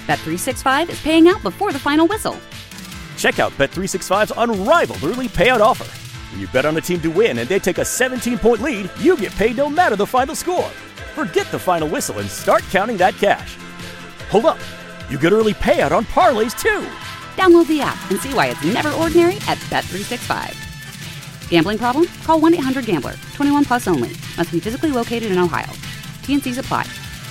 Bet365 is paying out before the final whistle. Check out Bet365's unrivaled early payout offer. When you bet on a team to win and they take a 17-point lead, you get paid no matter the final score. Forget the final whistle and start counting that cash. Hold up. You get early payout on parlays, too. Download the app and see why it's never ordinary at Bet365. Gambling problem? Call 1-800-GAMBLER. 21 plus only. Must be physically located in Ohio. T&Cs apply.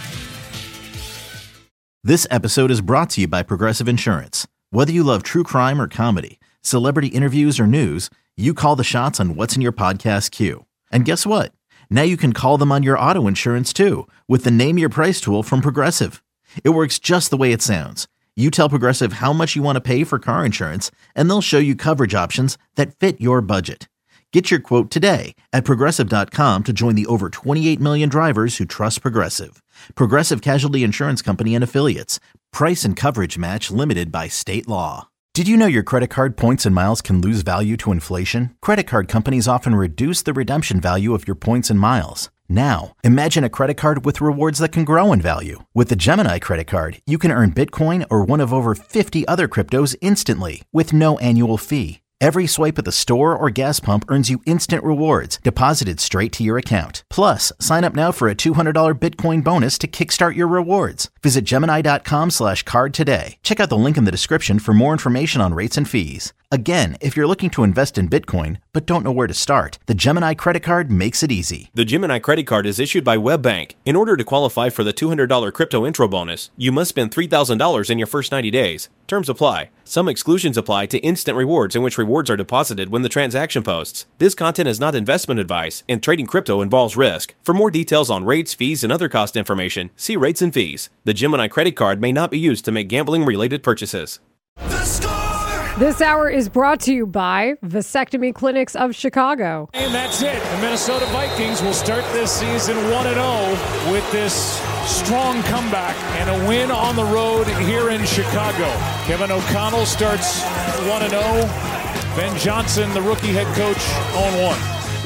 This episode is brought to you by Progressive Insurance. Whether you love true crime or comedy, celebrity interviews or news, you call the shots on what's in your podcast queue. And guess what? Now you can call them on your auto insurance too with the Name Your Price tool from Progressive. It works just the way it sounds. You tell Progressive how much you want to pay for car insurance, and they'll show you coverage options that fit your budget. Get your quote today at Progressive.com to join the over 28 million drivers who trust Progressive. Progressive Casualty Insurance Company and Affiliates. Price and coverage match limited by state law. Did you know your credit card points and miles can lose value to inflation? Credit card companies often reduce the redemption value of your points and miles. Now, imagine a credit card with rewards that can grow in value. With the Gemini credit card, you can earn Bitcoin or one of over 50 other cryptos instantly with no annual fee. Every swipe at the store or gas pump earns you instant rewards deposited straight to your account. Plus, sign up now for a $200 Bitcoin bonus to kickstart your rewards. Visit Gemini.com/card today. Check out the link in the description for more information on rates and fees. Again, if you're looking to invest in Bitcoin but don't know where to start, the Gemini credit card makes it easy. The Gemini credit card is issued by WebBank. In order to qualify for the $200 crypto intro bonus, you must spend $3,000 in your first 90 days. Terms apply. Some exclusions apply to instant rewards in which rewards are deposited when the transaction posts. This content is not investment advice, and trading crypto involves risk. For more details on rates, fees, and other cost information, see rates and fees. The Gemini credit card may not be used to make gambling-related purchases. This hour is brought to you by Vasectomy Clinics of Chicago. And that's it. The Minnesota Vikings will start this season 1-0 with this strong comeback and a win on the road here in Chicago. Kevin O'Connell starts 1-0. Ben Johnson, the rookie head coach, 0-1.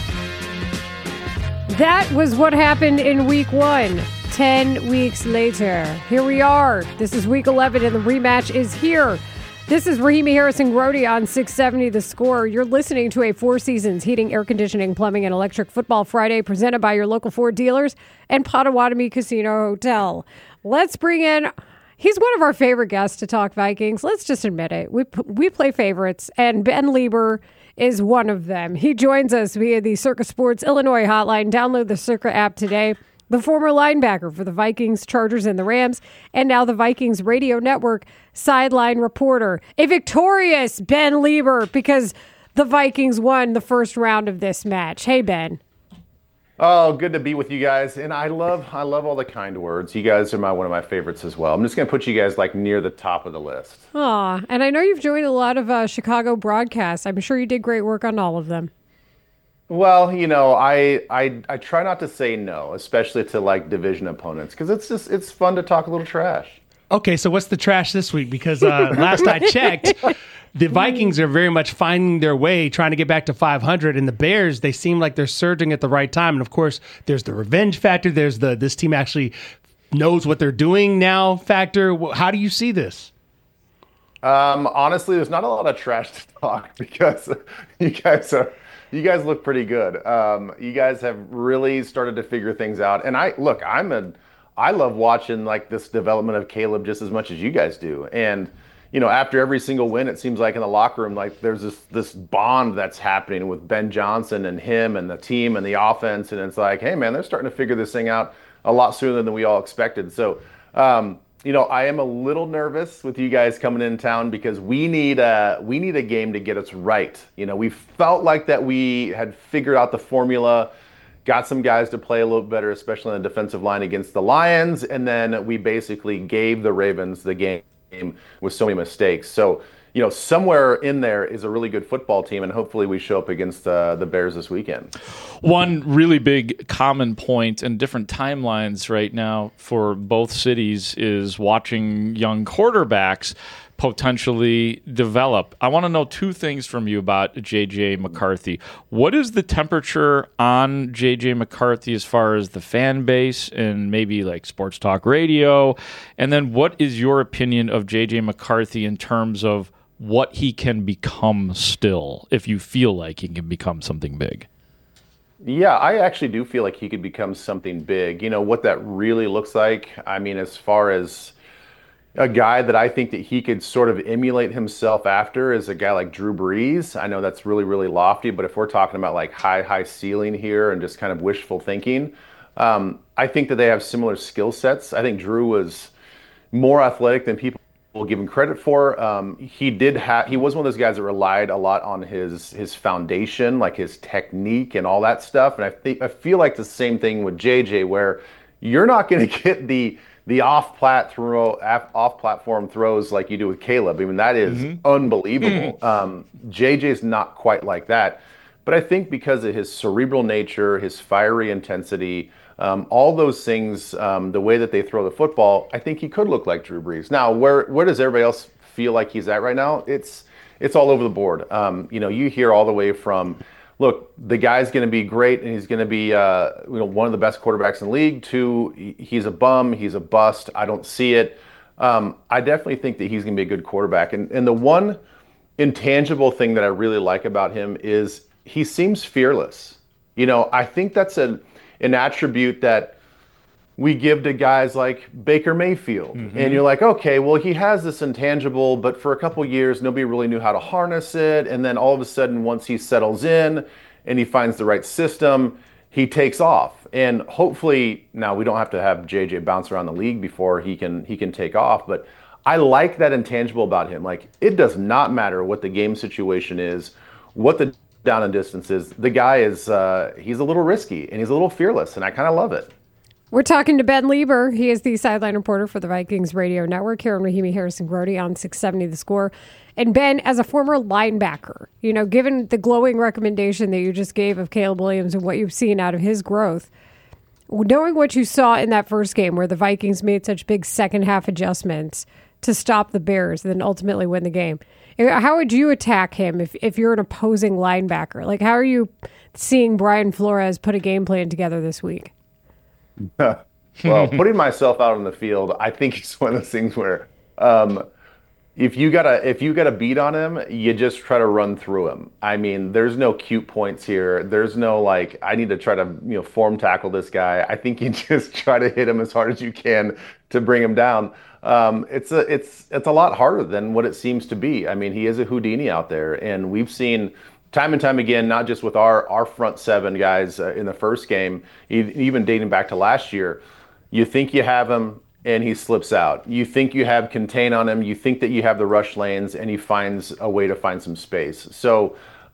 That was what happened in week 1. 10 weeks later, here we are. This is week 11 and the rematch is here. This is Rahimi Harrison-Grody on 670 The Score. You're listening to a Four Seasons Heating, Air Conditioning, Plumbing, and Electric Football Friday presented by your local Ford dealers and Potawatomi Casino Hotel. Let's bring in, he's one of our favorite guests to talk Vikings. Let's just admit it. We play favorites, and Ben Lieber is one of them. He joins us via the Circa Sports Illinois hotline. Download the Circa app today. The former linebacker for the Vikings, Chargers, and the Rams, and now the Vikings radio network sideline reporter. A victorious Ben Lieber because the Vikings won the first round of this match. Hey, Ben. Oh, good to be with you guys. And I love all the kind words. You guys are one of my favorites as well. I'm just going to put you guys like near the top of the list. Aw, and I know you've joined a lot of Chicago broadcasts. I'm sure you did great work on all of them. Well, you know, I try not to say no, especially to like division opponents, because it's fun to talk a little trash. Okay, so what's the trash this week? Because last I checked, the Vikings are very much finding their way, trying to get back to 500, and the Bears, they seem like they're surging at the right time. And of course, there's the revenge factor. There's this team actually knows what they're doing now factor. How do you see this? Honestly, there's not a lot of trash to talk because you guys look pretty good. You guys have really started to figure things out. And I love watching like this development of Caleb just as much as you guys do. And, you know, after every single win, it seems like in the locker room, like there's this bond that's happening with Ben Johnson and him and the team and the offense. And it's like, hey man, they're starting to figure this thing out a lot sooner than we all expected. So, you know, I am a little nervous with you guys coming in town because we need a game to get us right. You know, we felt like that we had figured out the formula, got some guys to play a little better, especially on the defensive line against the Lions, and then we basically gave the Ravens the game with so many mistakes. So, you know, somewhere in there is a really good football team, and hopefully we show up against the Bears this weekend. One really big common point and different timelines right now for both cities is watching young quarterbacks potentially develop. I want to know two things from you about J.J. McCarthy. What is the temperature on J.J. McCarthy as far as the fan base and maybe like sports talk radio? And then what is your opinion of J.J. McCarthy in terms of what he can become still, if you feel like he can become something big? Yeah, I actually do feel like he could become something big. You know, what that really looks like, I mean, as far as a guy that I think that he could sort of emulate himself after is a guy like Drew Brees. I know that's really, really lofty, but if we're talking about like high ceiling here and just kind of wishful thinking, I think that they have similar skill sets. I think Drew was more athletic than people will give him credit for. He was one of those guys that relied a lot on his foundation, like his technique and all that stuff. And I feel like the same thing with JJ, where you're not going to get the off-platform throws like you do with Caleb. I mean, that is unbelievable. JJ's not quite like that. But I think because of his cerebral nature, his fiery intensity, all those things, the way that they throw the football, I think he could look like Drew Brees. Now, where does everybody else feel like he's at right now? It's all over the board. You hear all the way from, look, the guy's going to be great and he's going to be one of the best quarterbacks in the league, to he's a bum, he's a bust, I don't see it. I definitely think that he's going to be a good quarterback. And the one intangible thing that I really like about him is he seems fearless. I think that's an attribute that we give to guys like Baker Mayfield. And you're like, okay, well, he has this intangible, but for a couple years, nobody really knew how to harness it. And then all of a sudden, once he settles in and he finds the right system, he takes off. And hopefully, now we don't have to have JJ bounce around the league before he can take off. But I like that intangible about him. Like, it does not matter what the game situation is, what the down and distance is. The guy is, he's a little risky and he's a little fearless, and I kind of love it. We're talking to Ben Lieber. He is the sideline reporter for the Vikings Radio Network here on Rahimi Harrison-Grote on 670 The Score. And Ben, as a former linebacker, given the glowing recommendation that you just gave of Caleb Williams and what you've seen out of his growth, knowing what you saw in that first game where the Vikings made such big second half adjustments to stop the Bears and then ultimately win the game, how would you attack him if you're an opposing linebacker? Like, how are you seeing Brian Flores put a game plan together this week? Well, putting myself out on the field, I think it's one of those things where if you got a beat on him, you just try to run through him. I mean, there's no cute points here. There's no like, I need to try to form tackle this guy. I think you just try to hit him as hard as you can to bring him down. It's a lot harder than what it seems to be. I mean, he is a Houdini out there, and we've seen time and time again, not just with our front seven guys in the first game, even dating back to last year, you think you have him and he slips out. You think you have contain on him. You think that you have the rush lanes, and he finds a way to find some space. So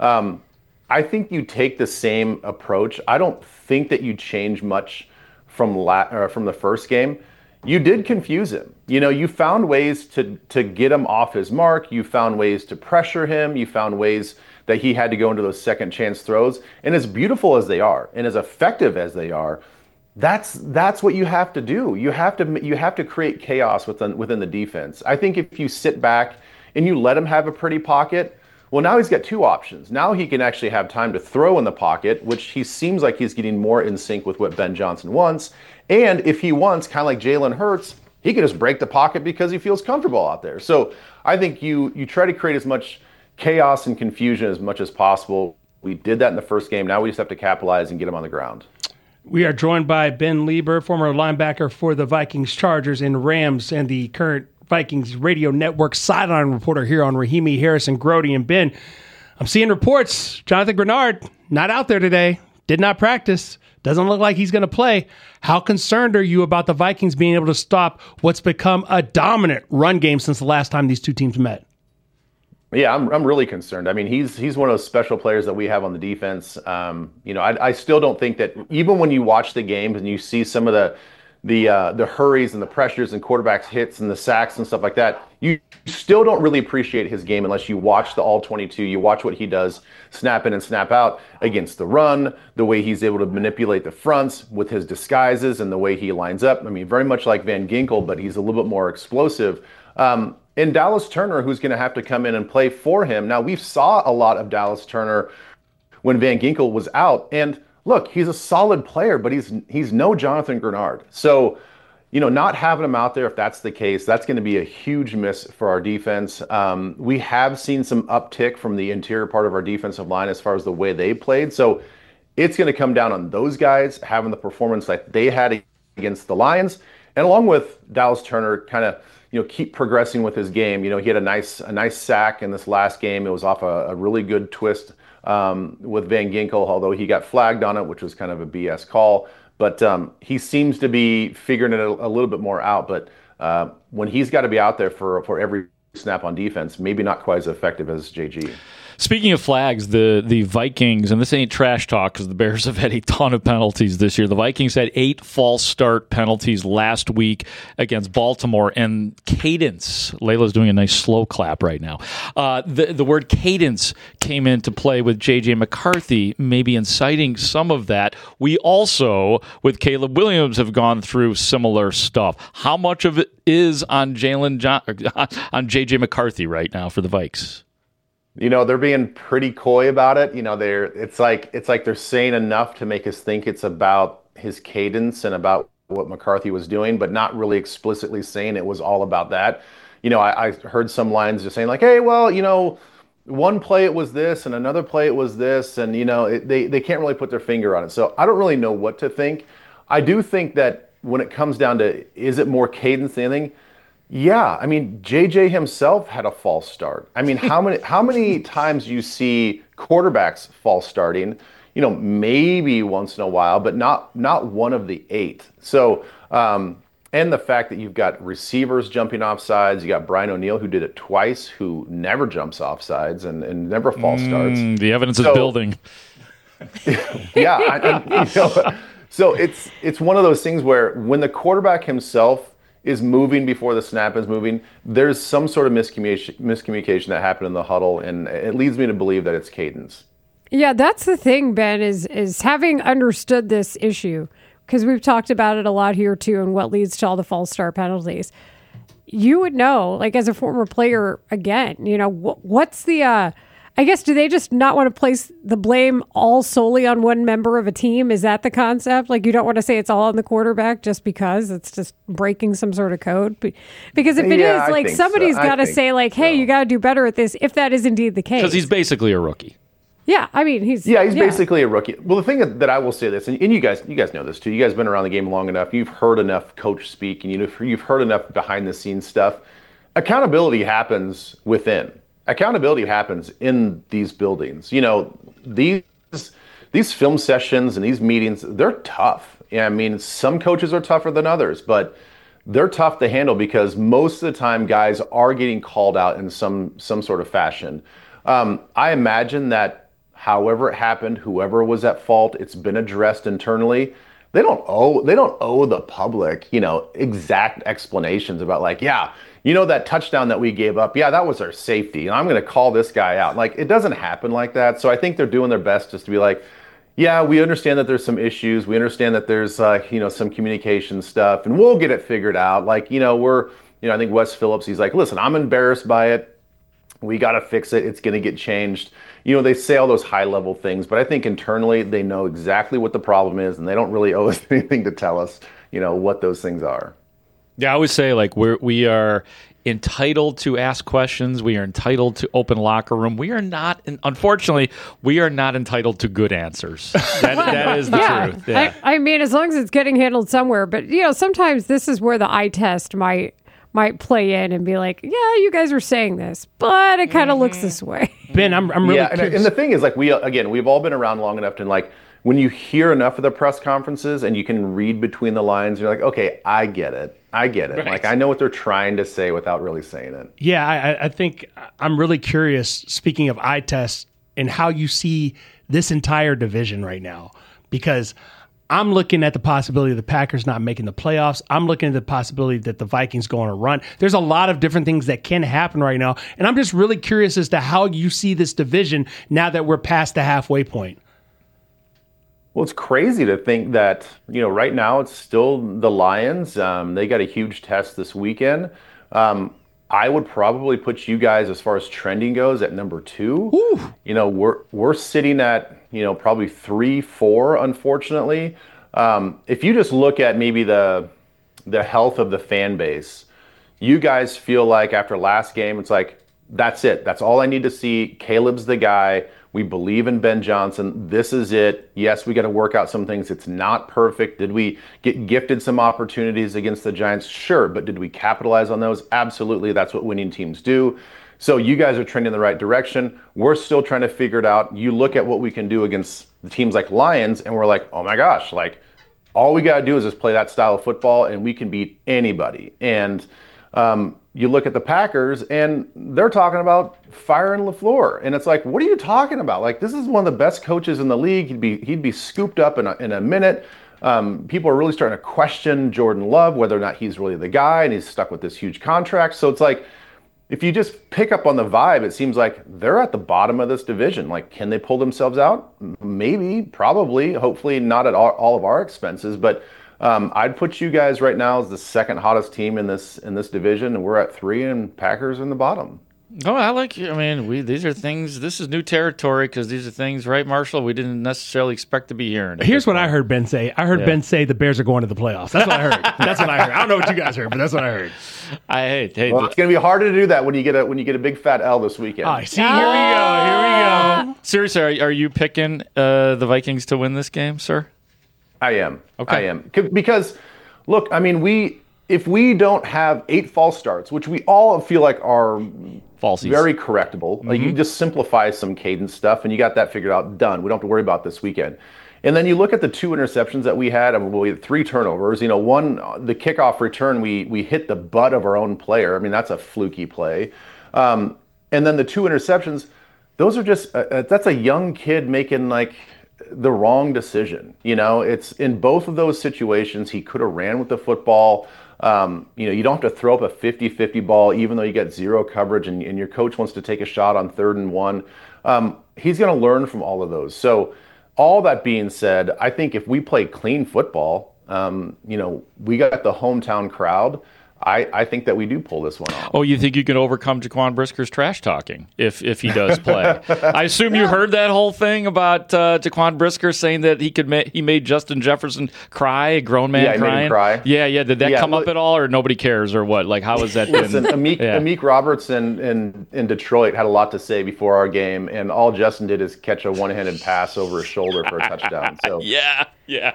I think you take the same approach. I don't think that you change much from the first game. You did confuse him. You found ways to get him off his mark. You found ways to pressure him. You found ways that he had to go into those second chance throws. And as beautiful as they are, and as effective as they are, that's what you have to do. You have to create chaos within the defense. I think if you sit back and you let him have a pretty pocket, well, now he's got two options. Now he can actually have time to throw in the pocket, which he seems like he's getting more in sync with what Ben Johnson wants. And if he wants, kind of like Jalen Hurts, he can just break the pocket because he feels comfortable out there. So I think you try to create as much chaos and confusion as much as possible. We did that in the first game. Now we just have to capitalize and get him on the ground. We are joined by Ben Lieber, former linebacker for the Vikings, Chargers, and Rams, and the current Vikings Radio Network sideline reporter here on Rahimi Harrison-Grote. And Ben, I'm seeing reports, Jonathan Grenard not out there today, did not practice, doesn't look like he's going to play. How concerned are you about the Vikings being able to stop what's become a dominant run game since the last time these two teams met? Yeah, I'm really concerned. I mean, he's one of those special players that we have on the defense. I still don't think that, even when you watch the games and you see some of the hurries and the pressures and quarterbacks hits and the sacks and stuff like that, you still don't really appreciate his game unless you watch the all 22. You watch what he does, snap in and snap out against the run, the way he's able to manipulate the fronts with his disguises and the way he lines up. I mean, very much like Van Ginkel, but he's a little bit more explosive. And Dallas Turner, who's going to have to come in and play for him. Now, we saw a lot of Dallas Turner when Van Ginkel was out. And look, he's a solid player, but he's no Jonathan Grenard. So, not having him out there, if that's the case, that's going to be a huge miss for our defense. We have seen some uptick from the interior part of our defensive line as far as the way they played. So it's going to come down on those guys having the performance that they had against the Lions. And along with Dallas Turner kind of, keep progressing with his game. He had a nice sack in this last game. It was off a really good twist with Van Ginkel, although he got flagged on it, which was kind of a BS call. But he seems to be figuring it a little bit more out. But when he's got to be out there for every snap on defense, maybe not quite as effective as JG. Speaking of flags, the Vikings, and this ain't trash talk because the Bears have had a ton of penalties this year. The Vikings had 8 false start penalties last week against Baltimore, and cadence, Layla's doing a nice slow clap right now. The word cadence came into play with J.J. McCarthy, maybe inciting some of that. We also, with Caleb Williams, have gone through similar stuff. How much of it is on on J.J. McCarthy right now for the Vikes? They're being pretty coy about it. It's like they're saying enough to make us think it's about his cadence and about what McCarthy was doing, but not really explicitly saying it was all about that. I heard some lines just saying like, hey, well, one play it was this and another play it was this, and they can't really put their finger on it. So I don't really know what to think. I do think that when it comes down to, is it more cadence than anything? Yeah, I mean, JJ himself had a false start. I mean, how many times you see quarterbacks false starting? Maybe once in a while, but not one of the 8. So, and the fact that you've got receivers jumping off sides, you got Brian O'Neill who did it twice, who never jumps off sides and never false starts. The evidence is building. Yeah, so it's one of those things where when the quarterback himself is moving before the snap is moving, there's some sort of miscommunication that happened in the huddle, and it leads me to believe that it's cadence. Yeah, that's the thing, Ben, is having understood this issue, because we've talked about it a lot here too, and what leads to all the false start penalties. You would know, like as a former player, again, what's the I guess, do they just not want to place the blame all solely on one member of a team? Is that the concept? Like, you don't want to say it's all on the quarterback just because it's just breaking some sort of code? Because if it is, like, somebody's got to say, like, hey, you got to do better at this, if that is indeed the case. Because he's basically a rookie. Yeah, I mean, he's basically a rookie. Well, the thing that I will say this, and you guys know this too. You guys have been around the game long enough. You've heard enough coach speak, and you've heard enough behind the scenes stuff. Accountability happens within. Accountability happens in these buildings. These film sessions and these meetings, they're tough. Yeah, I mean, some coaches are tougher than others, but they're tough to handle because most of the time guys are getting called out in some sort of fashion. I imagine that however it happened, whoever was at fault, it's been addressed internally. They don't owe the public, exact explanations about like, that touchdown that we gave up, that was our safety, and I'm going to call this guy out. Like, it doesn't happen like that. So I think they're doing their best just to be like, yeah, we understand that there's some issues. We understand that there's, some communication stuff, and we'll get it figured out. Like, I think Wes Phillips, he's like, listen, I'm embarrassed by it. We got to fix it. It's going to get changed. They say all those high-level things, but I think internally they know exactly what the problem is, and they don't really owe us anything to tell us, what those things are. Yeah, I always say, like, we are entitled to ask questions. We are entitled to open locker room. We are not, unfortunately, we are not entitled to good answers. That is the truth. Yeah. I mean, as long as it's getting handled somewhere. But, sometimes this is where the eye test might play in and be like, yeah, you guys are saying this, but it kind of looks this way. Ben, I'm really curious. And the thing is, like, we've all been around long enough to, like, when you hear enough of the press conferences and you can read between the lines, you're like, okay, I get it. Right. Like, I know what they're trying to say without really saying it. Yeah, I think I'm really curious, speaking of eye tests, and how you see this entire division right now. Because I'm looking at the possibility of the Packers not making the playoffs. I'm looking at the possibility that the Vikings go on a run. There's a lot of different things that can happen right now. And I'm just really curious as to how you see this division now that we're past the halfway point. Well, it's crazy to think that, right now it's still the Lions. They got a huge test this weekend. I would probably put you guys, as far as trending goes, at number 2. We're sitting at, probably 3, 4, unfortunately. If you just look at maybe the health of the fan base, you guys feel like after last game, it's like, that's it. That's all I need to see. Caleb's the guy. We believe in Ben Johnson. This is it. Yes, we got to work out some things. It's not perfect. Did we get gifted some opportunities against the Giants? Sure. But did we capitalize on those? Absolutely. That's what winning teams do. So you guys are trending in the right direction. We're still trying to figure it out. You look at what we can do against the teams like Lions, and we're like, oh my gosh, like all we got to do is just play that style of football, and we can beat anybody. And you look at the Packers, and they're talking about firing LaFleur, and it's like, what are you talking about? Like, this is one of the best coaches in the league. He'd be scooped up in a minute. People are really starting to question Jordan Love, whether or not he's really the guy, and he's stuck with this huge contract. So it's like, if you just pick up on the vibe, it seems like they're at the bottom of this division. Like, can they pull themselves out? Maybe, probably, hopefully not at all of our expenses, but I'd put you guys right now as the second hottest team in this division, and we're at 3, and Packers in the bottom. Oh, these are things, this is new territory because these are things, right, Marshall, we didn't necessarily expect to be hearing. Here's what I heard Ben say. I heard Ben say the Bears are going to the playoffs. That's what I heard. I don't know what you guys heard, but that's what I heard. Well, it's going to be harder to do that when you get a big fat L this weekend. Oh, see, here we go. Seriously, are you picking the Vikings to win this game, sir? I am. Okay. I am. Because, look, I mean, if we don't have 8 false starts, which we all feel like are falsies, very correctable, like you just simplify some cadence stuff, and you got that figured out, done. We don't have to worry about this weekend. And then you look at the 2 interceptions that we had, we had 3 turnovers. One, the kickoff return, we hit the butt of our own player. I mean, that's a fluky play. And then the 2 interceptions, those are just, that's a young kid making like the wrong decision. It's in both of those situations, he could have ran with the football. You don't have to throw up a 50-50 ball, even though you get 0 coverage and your coach wants to take a shot on 3rd and 1. He's going to learn from all of those. So all that being said, I think if we play clean football, we got the hometown crowd. I think that we do pull this one off. Oh, you think you can overcome Jaquan Brisker's trash talking if he does play? I assume you heard that whole thing about Jaquan Brisker saying that he made Justin Jefferson cry, a grown man crying. Made him cry. Yeah. Did that come up at all, or nobody cares, or what? Like, how was that? Listen, Amik Roberts in Detroit had a lot to say before our game, and all Justin did is catch a one-handed pass over his shoulder for a touchdown. So yeah.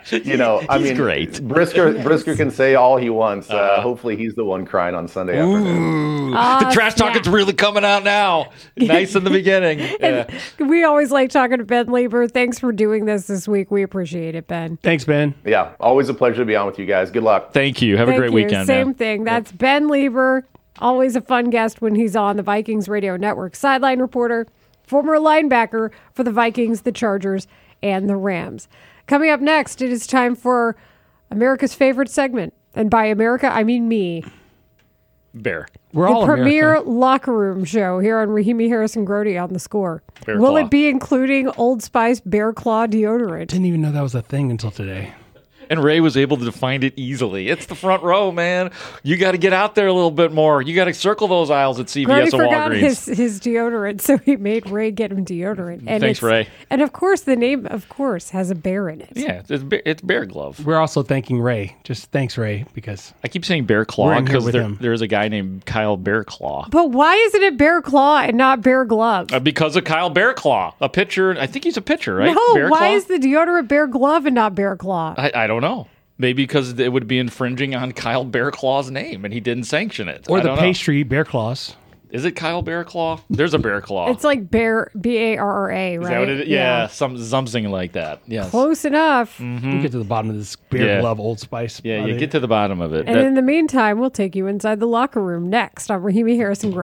He's great. Brisker can say all he wants. Hopefully, he's the one crying on Sunday afternoon. The trash talking's really coming out now. Nice in the beginning. Yeah. We always like talking to Ben Lieber. Thanks for doing this week. We appreciate it, Ben. Thanks, Ben. Yeah, always a pleasure to be on with you guys. Good luck. Thank you. Have a great weekend. Same thing. That's Ben Lieber. Always a fun guest when he's on the Vikings Radio Network. Sideline reporter, former linebacker for the Vikings, the Chargers, and the Rams. Coming up next, it is time for America's favorite segment. And by America, I mean me. Bear. We're all the premier America. locker room show here on Rahimi Harris and Grody on The Score. Bear Will Claw. it be including Old Spice Bear Claw deodorant? Didn't even know that was a thing until today. And Ray was able to find it easily. It's the front row, man. You got to get out there a little bit more. You got to circle those aisles at CVS Grody and forgot Walgreens. his deodorant, so he made Ray get him deodorant. And Thanks, Ray. And of course, the name, has a bear in it. Yeah, it's Bear Glove. We're also thanking Ray. Just thanks, Ray, because I keep saying Bear We're Claw in here because with him. there's a guy named Kyle Bear Claw. But why isn't it Bear Claw and not Bear Glove? Because of Kyle Bear Claw, a pitcher. I think he's a pitcher, right? No, Bear why Claw? is the deodorant Bear Glove and not Bear Claw? I don't know. Maybe because it would be infringing on Kyle Bear Claw's name, and he didn't sanction it. or I the don't know. pastry Bear Claws. Is it Kyle Bear Claw? There's a Bear Claw. It's like Bear, B-A-R-R-A, right? Is that what it is? Yeah, something like that. Yes. Close enough. You get to the bottom of this Bear Glove Old Spice. Yeah, buddy. you get to the bottom of it. And in the meantime, we'll take you inside the locker room next on Rahimi Harris and Grody.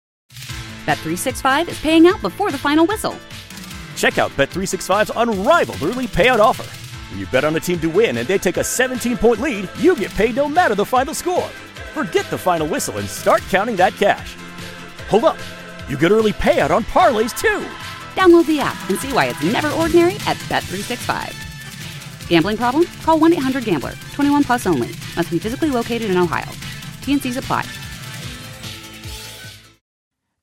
Bet365 is paying out before the final whistle. Check out Bet365's unrivaled early payout offer. When you bet on a team to win and they take a 17-point lead, you get paid no matter the final score. Forget the final whistle and start counting that cash. Hold up. You get early payout on parlays, too. Download the app and see why it's never ordinary at Bet365. Gambling problem? Call 1-800-GAMBLER. 21 plus only. Must be physically located in Ohio. T&Cs apply.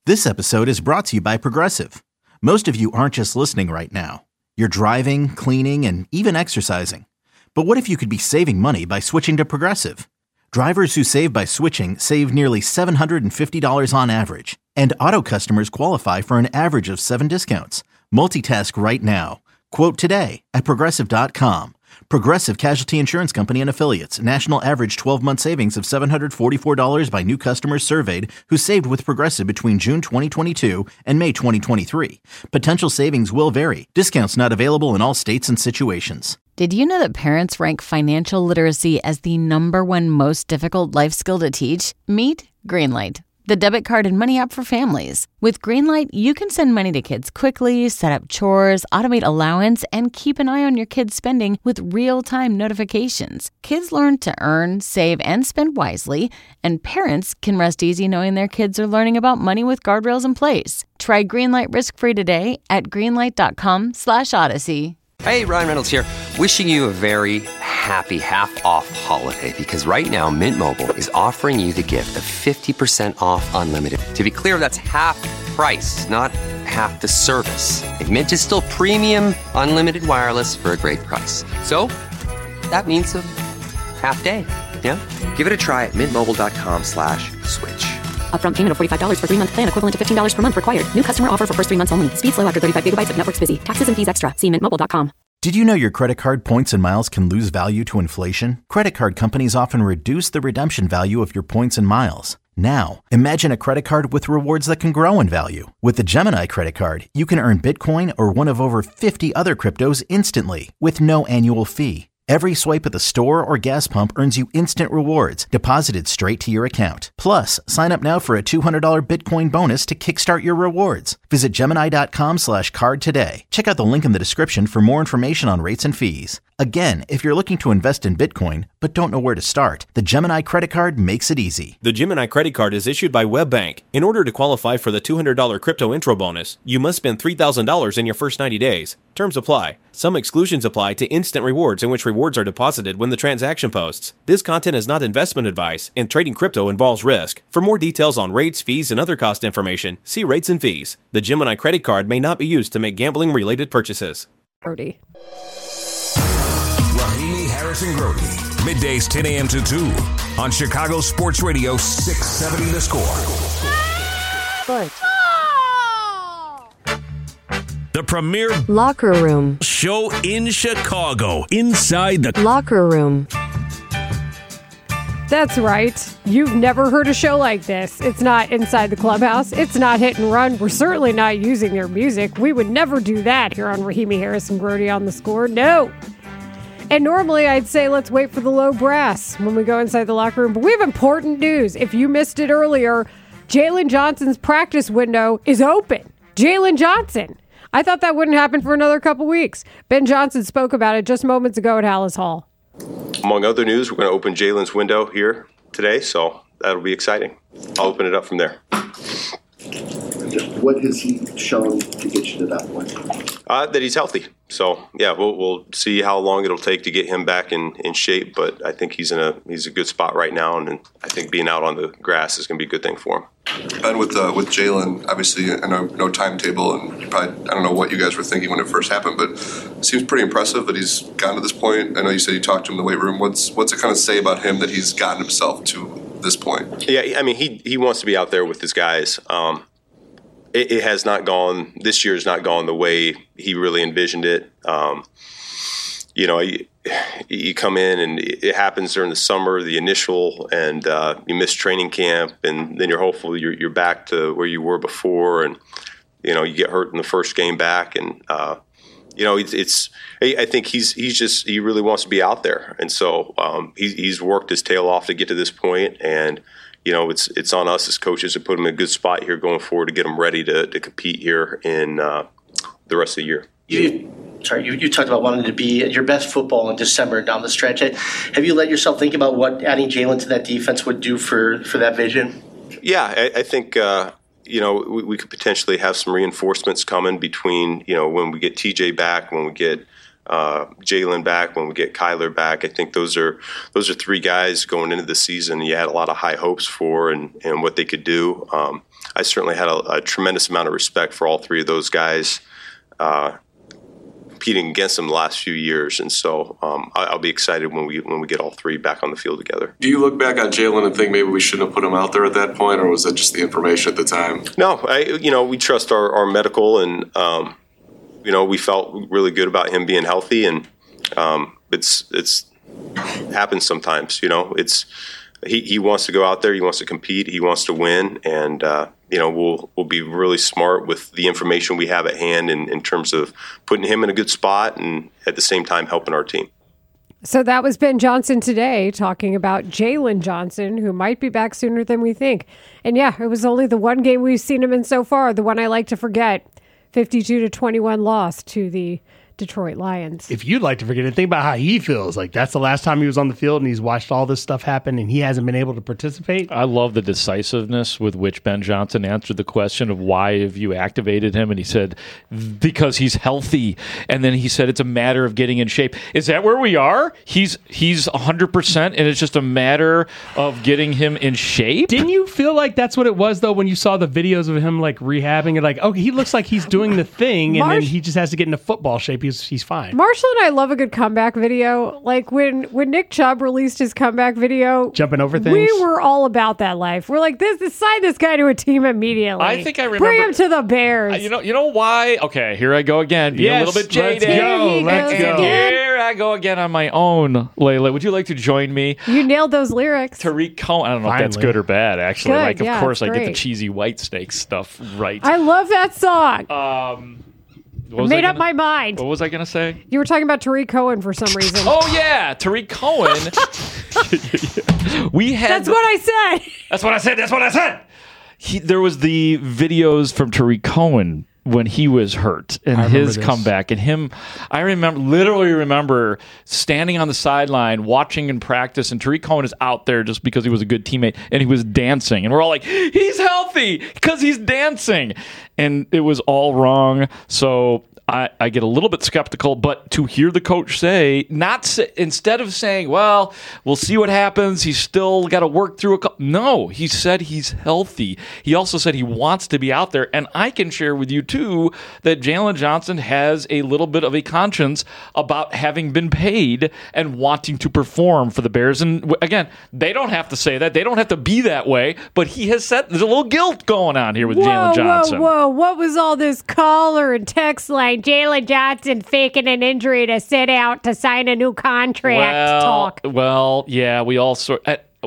This episode is brought to you by Progressive. Most of you aren't just listening right now. You're driving, cleaning, and even exercising. But what if you could be saving money by switching to Progressive? Drivers who save by switching save nearly $750 on average. And auto customers qualify for an average of 7 discounts. Multitask right now. Quote today at Progressive.com. Progressive Casualty Insurance Company and Affiliates. National average 12-month savings of $744 by new customers surveyed who saved with Progressive between June 2022 and May 2023. Potential savings will vary. Discounts not available in all states and situations. Did you know that parents rank financial literacy as the #1 most difficult life skill to teach? Meet Greenlight, the debit card and money app for families. With Greenlight, you can send money to kids quickly, set up chores, automate allowance, and keep an eye on your kids' spending with real-time notifications. Kids learn to earn, save, and spend wisely, and parents can rest easy knowing their kids are learning about money with guardrails in place. Try Greenlight risk-free today at greenlight.com/Odyssey. Hey, Ryan Reynolds here. Wishing you a very happy half-off holiday because right now Mint Mobile is offering you the gift of 50% off unlimited. To be clear, that's half price, not half the service. And Mint is still premium unlimited wireless for a great price. So that means a half day, yeah? Give it a try at mintmobile.com/switch. Upfront payment of $45 for 3-month plan equivalent to $15 per month required. New customer offer for first 3 months only. Speed slow after 35 gigabytes if network's busy. Taxes and fees extra. See mintmobile.com. Did you know your credit card points and miles can lose value to inflation? Credit card companies often reduce the redemption value of your points and miles. Now, imagine a credit card with rewards that can grow in value. With the Gemini credit card, you can earn Bitcoin or one of over 50 other cryptos instantly with no annual fee. Every swipe at the store or gas pump earns you instant rewards deposited straight to your account. Plus, sign up now for a $200 Bitcoin bonus to kickstart your rewards. Visit Gemini.com/card today. Check out the link in the description for more information on rates and fees. Again, if you're looking to invest in Bitcoin but don't know where to start, the Gemini credit card makes it easy. The Gemini credit card is issued by WebBank. In order to qualify for the $200 crypto intro bonus, you must spend $3,000 in your first 90 days. Terms apply. Some exclusions apply to instant rewards in which rewards are deposited when the transaction posts. This content is not investment advice, and trading crypto involves risk. For more details on rates, fees, and other cost information, see rates and fees. The Gemini credit card may not be used to make gambling-related purchases. Brody. Rahimi Harrison Grody. Middays 10 a.m. to 2 on Chicago Sports Radio 670 The Score. The premier locker room show in Chicago, inside the locker room. That's right. You've never heard a show like this. It's not Inside the Clubhouse. It's not Hit and Run. We're certainly not using their music. We would never do that here on Rahimi Harrison Grody on The Score. No. And normally I'd say let's wait for the low brass when we go inside the locker room. But we have important news. If you missed it earlier, Jalen Johnson's practice window is open. Jalen Johnson. I thought that wouldn't happen for another couple weeks. Ben Johnson spoke about it just moments ago at Hallis Hall. Among other news, we're going to open Jalen's window here today, so that'll be exciting. I'll open it up from there. What has he shown to get you to that point? That he's healthy. So, yeah, we'll see how long it'll take to get him back in shape, but I think he's a good spot right now, and I think being out on the grass is going to be a good thing for him. And with Jalen, obviously, I know no timetable, and probably I don't know what you guys were thinking when it first happened, but it seems pretty impressive that he's gotten to this point. I know you said you talked to him in the weight room. What's it kind of say about him that he's gotten himself to this point? Yeah, I mean, he wants to be out there with his guys. It has not gone. This year has not gone the way he really envisioned it. You come in and it happens during the summer, the initial, and you miss training camp, and then you're hopeful you're back to where you were before, and you get hurt in the first game back, and I think he really wants to be out there, and so he's worked his tail off to get to this point, and it's on us as coaches to put him in a good spot here going forward to get him ready to compete here in the rest of the year. You talked about wanting to be at your best football in December down the stretch. Have you let yourself think about what adding Jalen to that defense would do for that vision? Yeah, I think we could potentially have some reinforcements coming between when we get TJ back, when we get Jalen back, when we get Kyler back, I think those are three guys going into the season you had a lot of high hopes for and what they could do. I certainly had a tremendous amount of respect for all three of those guys. Competing against them the last few years, and so I'll be excited when we get all three back on the field together. Do you look back on Jalen and think maybe we shouldn't have put him out there at that point, or was that just the information at the time? No, we trust our medical, and we felt really good about him being healthy, and it's happens sometimes. It's he wants to go out there, he wants to compete, he wants to win, and we'll be really smart with the information we have at hand in terms of putting him in a good spot and at the same time helping our team. So that was Ben Johnson today talking about Jalen Johnson, who might be back sooner than we think. And yeah, it was only the one game we've seen him in so far, the one I like to forget, 52-21 loss to the Detroit Lions. If you'd like to forget it, think about how he feels. Like that's the last time he was on the field and he's watched all this stuff happen and he hasn't been able to participate. I love the decisiveness with which Ben Johnson answered the question of why have you activated him, and he said because he's healthy, and then he said it's a matter of getting in shape. Is that where we are? He's 100% and it's just a matter of getting him in shape? Didn't you feel like that's what it was though when you saw the videos of him like rehabbing and like, okay, he looks like he's doing the thing and then he just has to get into football shape. He's fine. Marshall and I love a good comeback video. Like when Nick Chubb released his comeback video, jumping over things, we were all about that life. We're like, sign this guy to a team immediately. I think I remember. Bring him to the Bears. You know why? Okay, here I go again. Being a little bit jaded. Let's go. Here I go again on my own. Layla, would you like to join me? You nailed those lyrics. Tariq Cohen. I don't know if that's good or bad, actually. Good, of course, I get the great. cheesy Whitesnake stuff right. I love that song. Made up my mind. What was I going to say? You were talking about Tariq Cohen for some reason. Oh, yeah. Tariq Cohen. That's what I said. That's what I said. There was the videos from Tariq Cohen when he was hurt and his comeback and him. I literally remember standing on the sideline watching in practice, and Tariq Cohen is out there just because he was a good teammate and he was dancing, and we're all like, he's healthy because he's dancing, and it was all wrong. So I get a little bit skeptical, but to hear the coach say, instead of saying, well, we'll see what happens, he's still got to work through no, he said he's healthy. He also said he wants to be out there, and I can share with you, too, that Jalen Johnson has a little bit of a conscience about having been paid and wanting to perform for the Bears. And again, they don't have to say that. They don't have to be that way, but he has said there's a little guilt going on here with Jalen Johnson. Whoa, what was all this caller and text line? Jalen Johnson faking an injury to sit out to sign a new contract talk. Well, yeah, we all sort.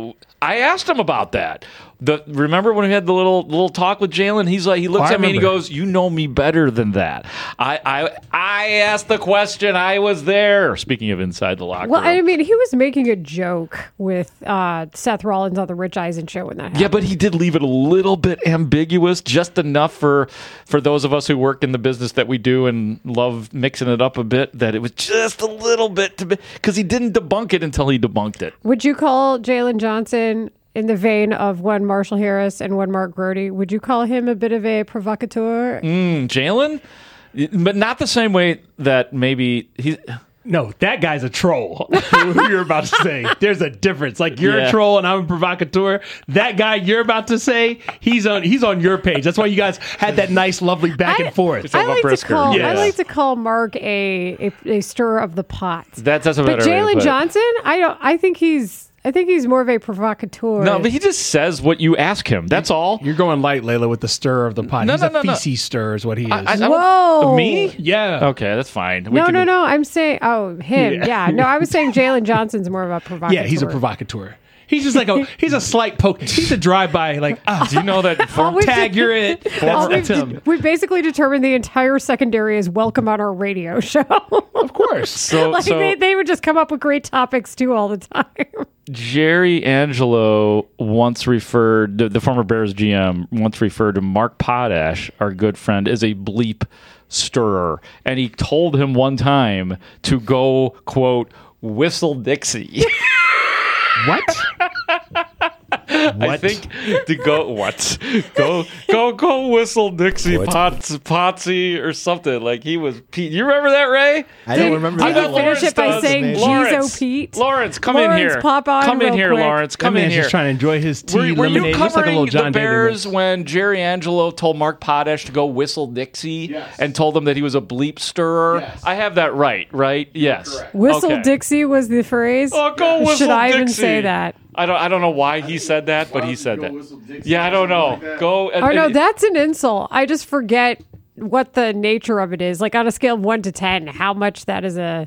I asked him about that. Remember when we had the little talk with Jalen? He's like, he looks at me and he goes, "You know me better than that." I asked the question. I was there. Speaking of inside the locker room. Well, I mean, he was making a joke with Seth Rollins on the Rich Eisen show when that happened. Yeah, but he did leave it a little bit ambiguous, just enough for those of us who work in the business that we do and love mixing it up a bit, that it was just a little bit because he didn't debunk it until he debunked it. Would you call Jalen Johnson, in the vein of one Marshall Harris and one Mark Grody, would you call him a bit of a provocateur? Jalen? But not the same way that maybe he... No, that guy's a troll. Who you're about to say. There's a difference. Like, you're a troll and I'm a provocateur. That guy you're about to say, he's on your page. That's why you guys had that nice, lovely back and forth. I like to call Mark a stirrer of the pot. That's a better But Jalen way to Johnson, I think he's more of a provocateur. No, but he just says what you ask him. That's all. You're going light, Layla, with the stirrer of the pot. He's a feces stirrer is what he is. Whoa. Me? Yeah. Okay, that's fine. No. I'm saying, him. Yeah. No, I was saying Jalen John's more of a provocateur. Yeah, he's a provocateur. He's just like he's a slight poke. He's a drive-by, like, do you know that tag, you're it. That's him. We basically determined the entire secondary is welcome on our radio show. Of course. They would just come up with great topics, too, all the time. Jerry Angelo once referred, the former Bears GM, once referred to Mark Potash, our good friend, as a bleep stirrer. And he told him one time to go, quote, whistle Dixie. What? I think to go whistle Dixie Potsy or something. Like he was Pete. You remember that, Ray? I don't remember that. Did you finish it by saying Jizo Pete? Lawrence, come in here. Pop on come in here, quick. Lawrence. Come in here. Just trying to enjoy his tea. Were you lemonade. Looks like a covering little John the Bears David when Jerry Angelo told Mark Potash to go whistle Dixie and told him that he was a bleep stirrer? Yes. I have that right? Yes. Whistle Dixie was the phrase. Oh, go whistle Should I even Dixie. say that? I don't know why he said that, but he said that. Yeah, I don't know. Go. No, that's an insult. I just forget what the nature of it is. Like on a scale of 1 to 10, how much that is a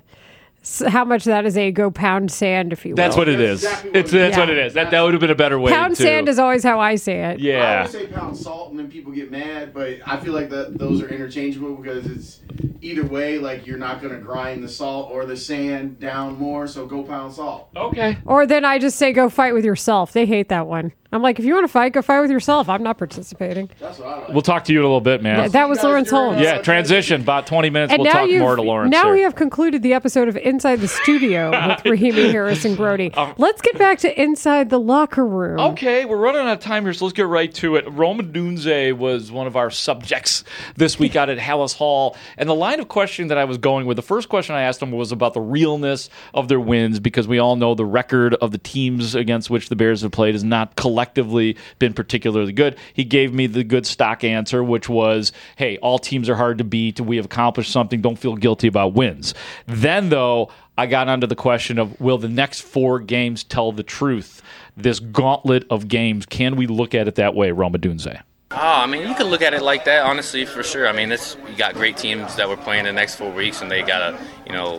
go pound sand, if you will. That's what it is. That's what it is. That would have been a better way. Pound sand is always how I say it. Yeah. I always say pound salt, and then people get mad, but I feel like those are interchangeable because it's either way. Like you're not going to grind the salt or the sand down more, so go pound salt. Okay. Or then I just say go fight with yourself. They hate that one. I'm like, if you want to fight, go fight with yourself. I'm not participating. That's what I like. We'll talk to you in a little bit, man. That was Lawrence Holmes. Yeah, transition. About 20 minutes. And we'll talk more to Lawrence. Now here. we have concluded the episode of Inside the Studio with Rahimi Harris and Brody. Let's get back to Inside the Locker Room. Okay, we're running out of time here, so let's get right to it. Rome Odunze was one of our subjects this week out at Hallis Hall. And the line of questioning that I was going with, the first question I asked him was about the realness of their wins, because we all know the record of the teams against which the Bears have played has not collectively been particularly good. He gave me the good stock answer, which was, hey, all teams are hard to beat. We have accomplished something. Don't feel guilty about wins. Then, though, I got onto the question of, will the next 4 games tell the truth? This gauntlet of games, can we look at it that way, Rome Odunze? I mean, you can look at it like that, honestly, for sure. I mean, you got great teams that we're playing the next 4 weeks, and they got a,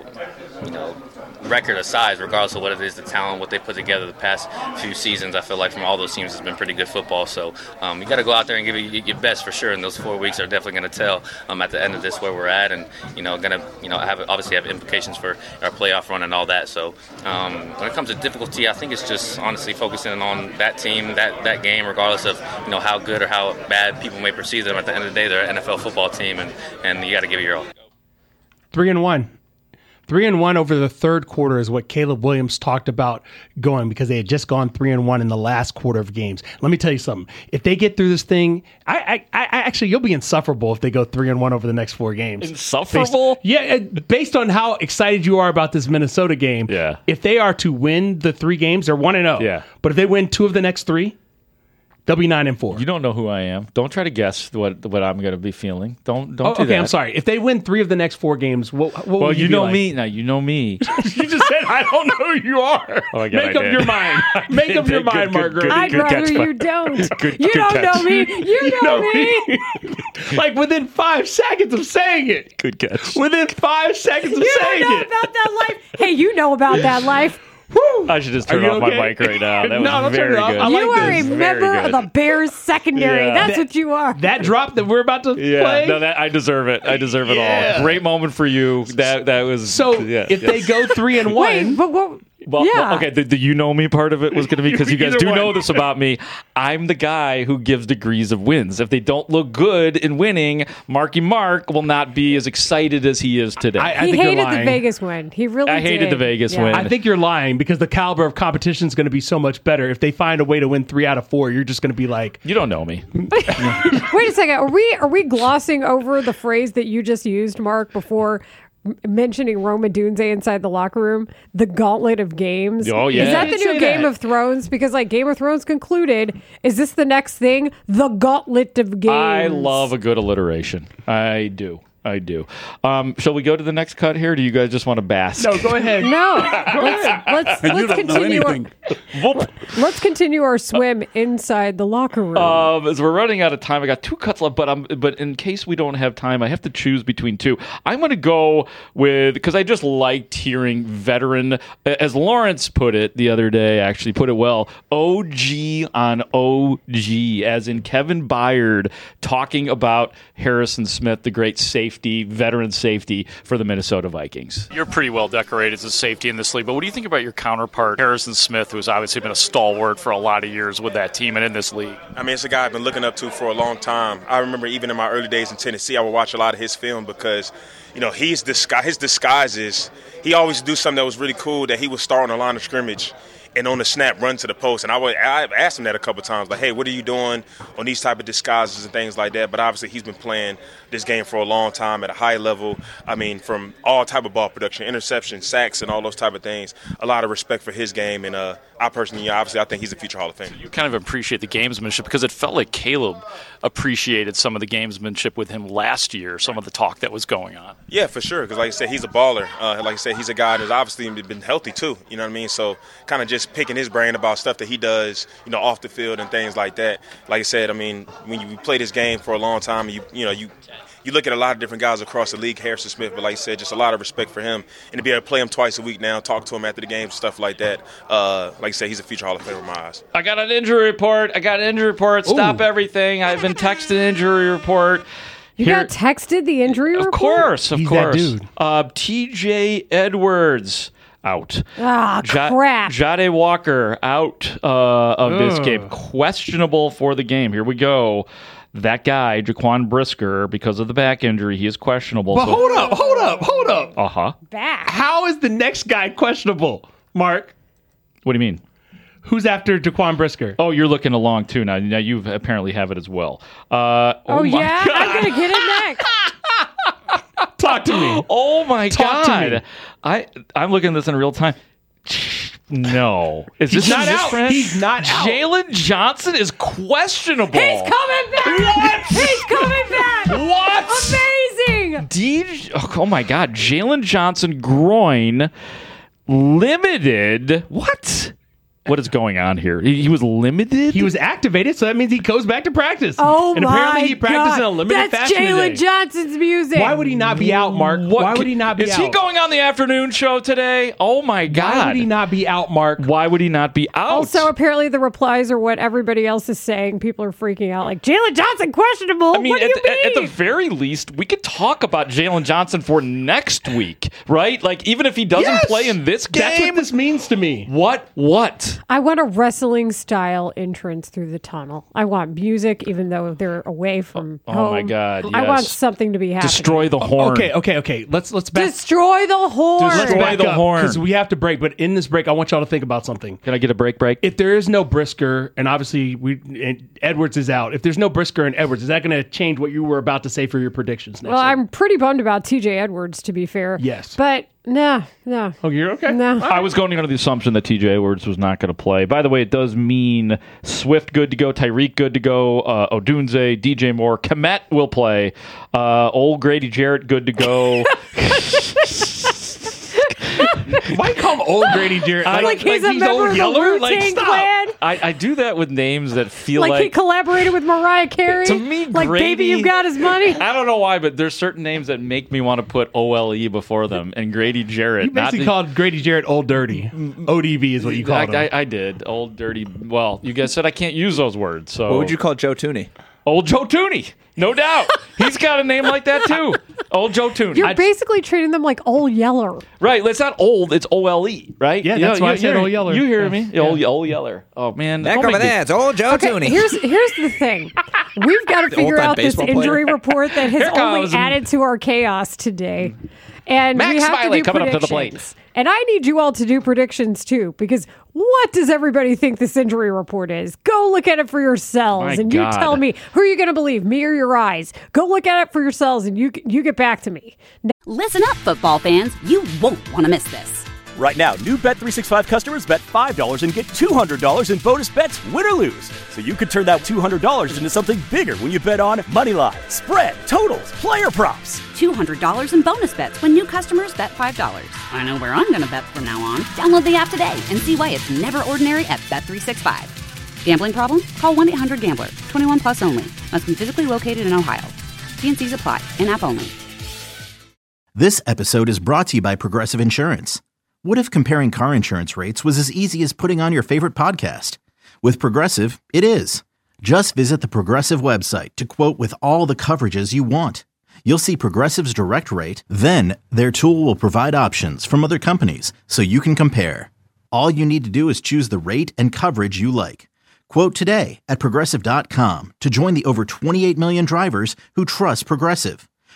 record of size, regardless of what it is, the talent, what they put together the past few seasons. I feel like from all those teams, it's been pretty good football. So you got to go out there and give it your best for sure. And those 4 weeks are definitely going to tell at the end of this where we're at, and going to have implications for our playoff run and all that. So when it comes to difficulty, I think it's just honestly focusing on that team, that game, regardless of how good or how bad people may perceive them. At the end of the day, they're an NFL football team, and you got to give it your all. 3-1. 3-1 over the third quarter is what Caleb Williams talked about going, because they had just gone 3-1 in the last quarter of games. Let me tell you something. If they get through this thing, I actually, you'll be insufferable if they go 3-1 over the next 4 games. Insufferable? Based on how excited you are about this Minnesota game. Yeah. If they are to win the 3 games, they're 1-0. Yeah. But if they win 2 of the next 3, they'll be 9-4. You don't know who I am. Don't try to guess what I'm going to be feeling. Don't do that. Okay, I'm sorry. If they win 3 of the next 4 games, what will you know me. Now, you know me. You just said, I don't know who you are. Oh my God, Make up your mind. Make up your mind, Margaret. I'd rather you don't. You don't know me. You know me. Like within 5 seconds of saying it. Good catch. Within 5 seconds of saying You know about that life. Hey, you know about that life. Woo. I should just turn off my mic right now. That was very good. You are a member of the Bears secondary. Yeah. That's what you are. That drop that we're about to play. No, I deserve it. I deserve it all. Great moment for you. That was so. If they go 3-1, wait, but what? Well, okay, the you know me part of it was going to be, because you guys do know this about me. I'm the guy who gives degrees of wins. If they don't look good in winning, Marky Mark will not be as excited as he is today. I he think hated you're lying. the Vegas win. He really I hated did. the Vegas win. I think you're lying, because the caliber of competition is going to be so much better. If they find a way to win 3 out of 4, you're just going to be like, you don't know me. Wait a second. Are we glossing over the phrase that you just used, Mark, before mentioning Rome Odunze inside the locker room? The gauntlet of games. Oh, yeah. Is that the new Game of Thrones? Because Game of Thrones concluded. Is this the next thing? The gauntlet of games. I love a good alliteration. I do. Shall we go to the next cut here? Or do you guys just want to bask? No, go ahead. No. Let's continue. Let's continue our swim inside the locker room. As we're running out of time, I got 2 cuts left, but in case we don't have time, I have to choose between 2. I'm going to go with, because I just liked hearing veteran, as Lawrence put it the other day, actually put it well, OG on OG, as in Kevin Byard talking about Harrison Smith, the great veteran safety for the Minnesota Vikings. You're pretty well decorated as a safety in this league, but what do you think about your counterpart, Harrison Smith, who's obviously been a stalwart for a lot of years with that team and in this league? I mean, it's a guy I've been looking up to for a long time. I remember even in my early days in Tennessee, I would watch a lot of his film because, his disguise is he always do something that was really cool, that he would start on the line of scrimmage and on the snap run to the post. And I've asked him that a couple times, like, hey, what are you doing on these type of disguises and things like that? But obviously he's been playing this game for a long time at a high level. I mean, from all type of ball production, interception, sacks, and all those type of things. A lot of respect for his game, and I personally, obviously, I think he's a future Hall of Famer. You kind of appreciate the gamesmanship because it felt like Caleb appreciated some of the gamesmanship with him last year, some of the talk that was going on. Yeah, for sure, because like I said, he's a baller. Like I said, he's a guy that's obviously been healthy too, you know what I mean? So kind of just picking his brain about stuff that he does, you know, off the field and things like that. Like I said, I mean, when you play this game for a long time, you look at a lot of different guys across the league, Harrison Smith, but like I said, just a lot of respect for him. And to be able to play him twice a week now, talk to him after the game, stuff like that. Like I said, he's a future Hall of Famer in my eyes. I got an injury report. Stop everything. I've been texted an injury report. You got texted the injury report? Of course. He's that dude. TJ Edwards out. Ah, crap. Jade Walker out of this game. Questionable for the game. Here we go. That guy, Jaquan Brisker, because of the back injury, he is questionable. But hold up. Uh-huh. Back? How is the next guy questionable, Mark? What do you mean? Who's after Jaquan Brisker? Oh, you're looking along, too. Now you apparently have it as well. Oh yeah? God. I'm going to get it next. Talk to me. Oh, my Talk God. to me. I'm looking at this in real time. No. He's not out. He's not out. Jalen Johnson is questionable. He's coming back. What? He's coming back. What? Amazing. Oh, my God. Jalen Johnson groin limited. What? What is going on here? He was limited? He was activated, so that means he goes back to practice. Oh, and apparently he practiced in a limited That's fashion Jalen today. Johnson's music. Why would he not be out, Mark? Why would he not be out? Is he going on the afternoon show today? Oh, my God. Why would he not be out, Mark? Why would he not be out? Also, apparently the replies are what everybody else is saying. People are freaking out like, Jalen Johnson questionable? I mean, what do you mean? At the very least, we could talk about Jalen Johnson for next week, right? Like, even if he doesn't play in this game. That's what this means to me. What? I want a wrestling style entrance through the tunnel. I want music, even though they're away from home. Oh my God! Yes. I want something to be happening. Destroy the horn. Okay. Let's back. Destroy the horn. Let's back up because we have to break. But in this break, I want y'all to think about something. Can I get a break? If there is no Brisker, and obviously Edwards is out. If there's no Brisker and Edwards, is that going to change what you were about to say for your predictions next Well, week? I'm pretty bummed about TJ Edwards, to be fair. Yes. But no. Oh, you're okay? No. I was going under the assumption that TJ Edwards was not going to play. By the way, it does mean Swift good to go, Tyreek good to go, Odunze, DJ Moore, Kmet will play, old Grady Jarrett good to go. Why call him old Grady Jarrett? Like he's a member of the Wu-Tang Clan? I do that with names that feel like he collaborated with Mariah Carey? To me, like Grady, Baby You Got His Money? I don't know why, but there's certain names that make me want to put OLE before them. And Grady Jarrett. You basically called Grady Jarrett Old Dirty. ODB is what you called him. I did. Old Dirty. Well, you guys said I can't use those words. So what would you call Joe Tooney? Old Joe Tooney. No doubt. He's got a name like that, too. Old Joe Tooney. You're basically treating them like Old Yeller. Right. It's not old. It's OLE, right? Yeah, that's why I said Old Yeller. You hear me? Yeah. Old Yeller. Oh, man. Back over there. It's Old Joe Tooney. Here's the thing. We've got to figure out this injury report that has only added to our chaos today. And Max we have Smiley to do coming up to the predictions. plate. And I need you all to do predictions too, because what does everybody think this injury report is? Go look at it for yourselves, My and God. you tell me who are you going to believe, me or your eyes? Go look at it for yourselves, and you get back to me. Listen up, football fans. You won't want to miss this. Right now, new Bet365 customers bet $5 and get $200 in bonus bets, win or lose. So you could turn that $200 into something bigger when you bet on moneyline, spread, totals, player props. $200 in bonus bets when new customers bet $5. I know where I'm going to bet from now on. Download the app today and see why it's never ordinary at Bet365. Gambling problem? Call 1-800-GAMBLER. 21 plus only. Must be physically located in Ohio. T&Cs apply. In-app only. This episode is brought to you by Progressive Insurance. What if comparing car insurance rates was as easy as putting on your favorite podcast? With Progressive, it is. Just visit the Progressive website to quote with all the coverages you want. You'll see Progressive's direct rate, then their tool will provide options from other companies so you can compare. All you need to do is choose the rate and coverage you like. Quote today at Progressive.com to join the over 28 million drivers who trust Progressive.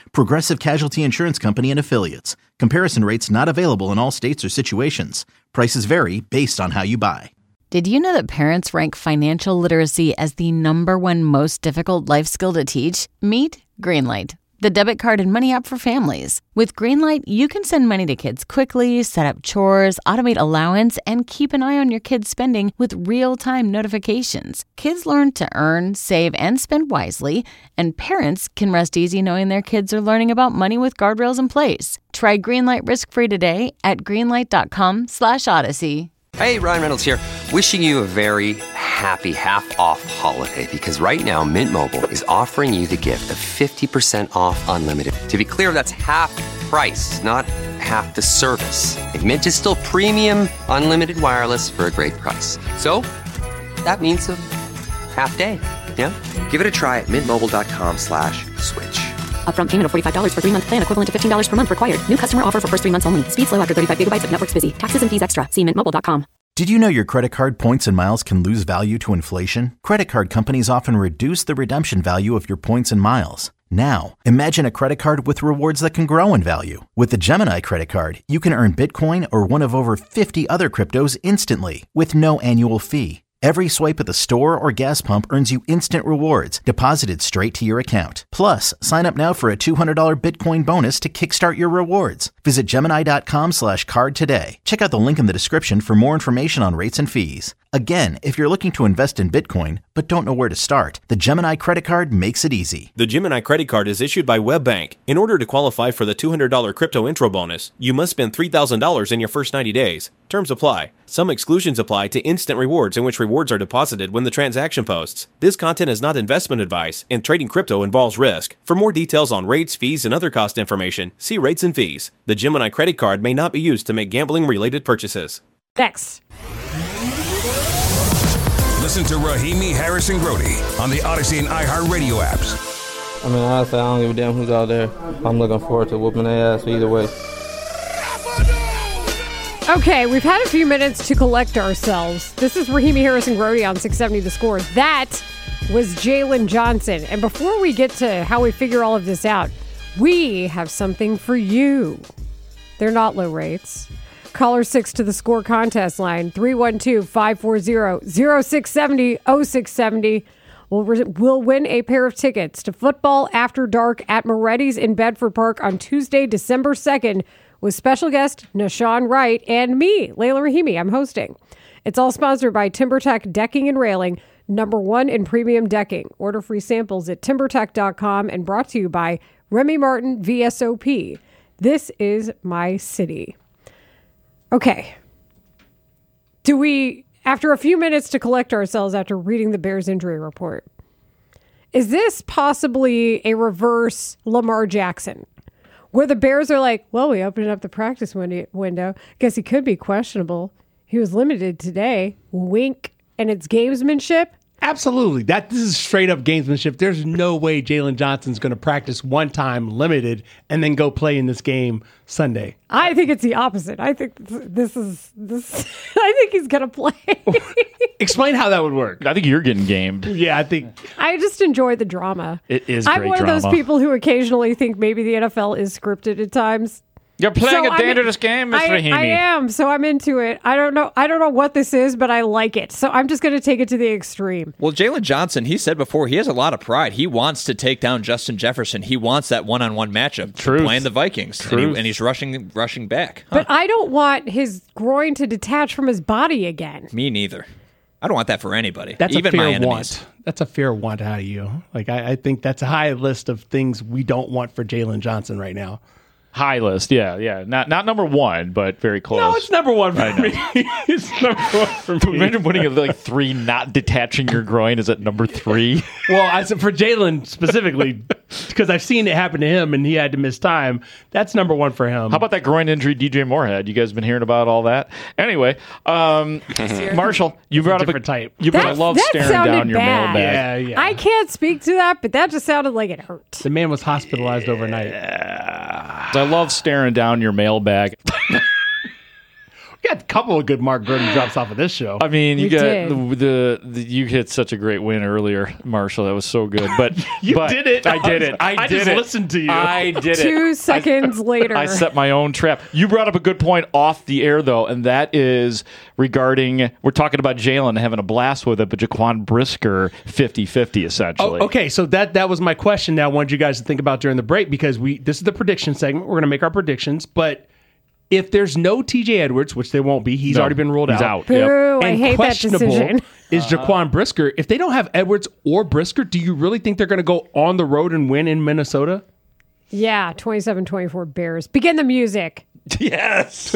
Progressive Casualty Insurance Company and Affiliates. Comparison rates not available in all states or situations. Prices vary based on how you buy. Did you know that parents rank financial literacy as the #1 most difficult life skill to teach? Meet Greenlight, the debit card and money app for families. With Greenlight, you can send money to kids quickly, set up chores, automate allowance, and keep an eye on your kids' spending with real-time notifications. Kids learn to earn, save, and spend wisely, and parents can rest easy knowing their kids are learning about money with guardrails in place. Try Greenlight risk-free today at greenlight.com/Odyssey. Hey, Ryan Reynolds here. Wishing you a very happy half-off holiday because right now Mint Mobile is offering you the gift of 50% off unlimited. To be clear, that's half price, not half the service. And Mint is still premium unlimited wireless for a great price. So that means a half day, yeah? Give it a try at mintmobile.com/switch. Upfront payment of $45 for 3-month plan, equivalent to $15 per month required. New customer offer for first 3 months only. Speed slow after 35 gigabytes if network's busy. Taxes and fees extra. See mintmobile.com. Did you know your credit card points and miles can lose value to inflation? Credit card companies often reduce the redemption value of your points and miles. Now, imagine a credit card with rewards that can grow in value. With the Gemini credit card, you can earn Bitcoin or one of over 50 other cryptos instantly with no annual fee. Every swipe at the store or gas pump earns you instant rewards deposited straight to your account. Plus, sign up now for a $200 Bitcoin bonus to kickstart your rewards. Visit Gemini.com/card today. Check out the link in the description for more information on rates and fees. Again, if you're looking to invest in Bitcoin but don't know where to start, the Gemini credit card makes it easy. The Gemini credit card is issued by WebBank. In order to qualify for the $200 crypto intro bonus, you must spend $3,000 in your first 90 days. Terms apply. Some exclusions apply to instant rewards in which rewards are deposited when the transaction posts. This content is not investment advice, and trading crypto involves risk. For more details on rates, fees, and other cost information, see rates and fees. The Gemini credit card may not be used to make gambling-related purchases. Next. Listen to Rahimi Harrison Grody on the Odyssey and iHeartRadio apps. I mean, honestly, I don't give a damn who's out there. I'm looking forward to whooping their ass either way. Okay, we've had a few minutes to collect ourselves. This is Rahimi Harrison Grody on 670 The Score. That was Jalen Johnson. And before we get to how we figure all of this out, we have something for you. They're not low rates. Caller 6 to the Score contest line, 312-540-0670, 0670. We'll win a pair of tickets to Football After Dark at Moretti's in Bedford Park on Tuesday, December 2nd, with special guest Nashawn Wright and me, Layla Rahimi. I'm hosting. It's all sponsored by TimberTech Decking and Railing, #1 in premium decking. Order free samples at timbertech.com and brought to you by Remy Martin VSOP. This is my city. Okay. Do we, after a few minutes to collect ourselves after reading the Bears injury report, is this possibly a reverse Lamar Jackson? Where the Bears are like, well, we opened up the practice window. Guess he could be questionable. He was limited today. Wink. And it's gamesmanship? Absolutely. This is straight up gamesmanship. There's no way Jalen Johnson's going to practice one time limited and then go play in this game Sunday. I think it's the opposite. I think this. I think he's going to play. Explain how that would work. I think you're getting gamed. Yeah, I think. I just enjoy the drama. It is great I'm one drama. of those people who occasionally think maybe the NFL is scripted at times. You're playing a dangerous game, Mr. Rahimi. I am, so I'm into it. I don't know what this is, but I like it. So I'm just going to take it to the extreme. Well, Jalen Johnson, he said before, he has a lot of pride. He wants to take down Justin Jefferson. He wants that one-on-one matchup playing the Vikings, and he's rushing back. But I don't want his groin to detach from his body again. Me neither. I don't want that for anybody. That's even a fair my enemies. want. That's a fair want out of you. Like I think that's a high list of things we don't want for Jalen Johnson right now. High list, yeah. Not number one, but very close. No, it's number one for me. It's number one for me. Imagine putting it like 3, not detaching your groin is at number 3. Well, I said for Jalen specifically, because I've seen it happen to him and he had to miss time. That's number one for him. How about that groin injury, DJ Moorhead? You guys been hearing about all that? Anyway, Marshall, you brought up a type. You brought love staring down your mailbag. Yeah. I can't speak to that, but that just sounded like it hurt. The man was hospitalized overnight. I love staring down your mailbag. We got a couple of good Mark Grody drops off of this show. I mean, you We got did. the you hit such a great win earlier, Marshall. That was so good. But You did it. I did it. I did just it. listened to you. I did it. 2 seconds later. I set my own trap. You brought up a good point off the air, though, and that is regarding, we're talking about Jalen having a blast with it, but Jaquan Brisker 50-50, essentially. Oh, okay, so that was my question now I wanted you guys to think about during the break, because this is the prediction segment. We're going to make our predictions, but if there's no TJ Edwards, which there won't be, he's already been ruled out. Boo, Yep. I And hate that questionable decision. is Jaquan Brisker. If they don't have Edwards or Brisker, do you really think they're going to go on the road and win in Minnesota? Yeah, 27-24 Bears. Begin the music. Yes.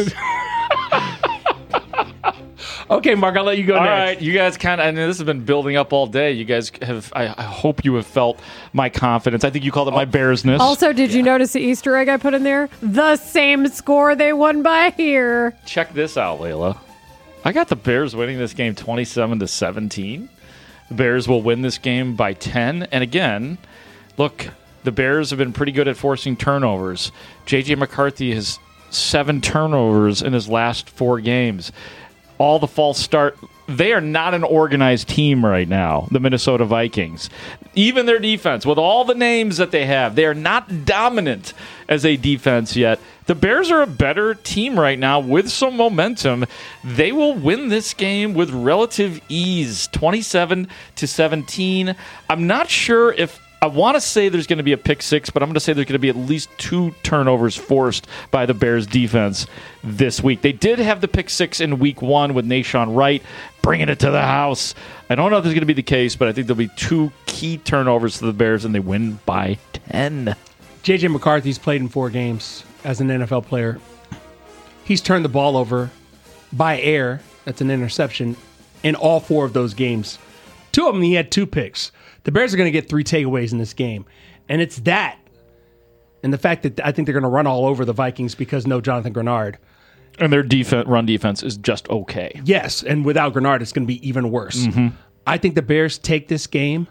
Okay, Mark, I'll let you go All next. right, you guys kind of, I mean, this has been building up all day. You guys have, I hope you have felt my confidence. I think you called it my bearsness. Also, did you notice the Easter egg I put in there? The same score they won by here. Check this out, Layla. I got the Bears winning this game 27-17. The Bears will win this game by 10. And again, look, the Bears have been pretty good at forcing turnovers. J.J. McCarthy has 7 turnovers in his last 4 games. All the false start. They are not an organized team right now, the Minnesota Vikings. Even their defense, with all the names that they have, they are not dominant as a defense yet. The Bears are a better team right now with some momentum. They will win this game with relative ease, 27-17. I'm not sure if I want to say there's going to be a pick 6, but I'm going to say there's going to be at least 2 turnovers forced by the Bears defense this week. They did have the pick 6 in week 1 with Nashawn Wright bringing it to the house. I don't know if this is going to be the case, but I think there'll be 2 key turnovers to the Bears, and they win by 10. J.J. McCarthy's played in 4 games as an NFL player. He's turned the ball over by air. That's an interception in all 4 of those games. 2 of them, he had 2 picks. The Bears are going to get 3 takeaways in this game. And it's that. And the fact that I think they're going to run all over the Vikings because no Jonathan Grenard. And their run defense is just okay. Yes, and without Grenard, it's going to be even worse. Mm-hmm. I think the Bears take this game